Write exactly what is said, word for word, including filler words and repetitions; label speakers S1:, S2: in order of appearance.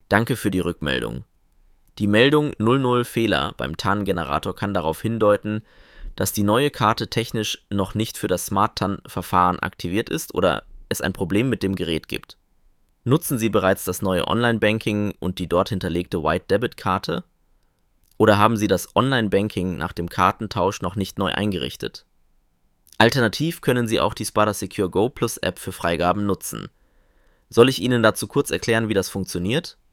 S1: Danke für die Rückmeldung. Die Meldung null null Fehler beim T A N-Generator kann darauf hindeuten, dass die neue Karte technisch noch nicht für das Smart T A N-Verfahren aktiviert ist oder es ein Problem mit dem Gerät gibt. Nutzen Sie bereits das neue Online-Banking und die dort hinterlegte White-Debit-Karte? Oder haben Sie das Online-Banking nach dem Kartentausch noch nicht neu eingerichtet? Alternativ können Sie auch die Spada Secure Go Plus App für Freigaben nutzen. Soll ich Ihnen dazu kurz erklären, wie das funktioniert?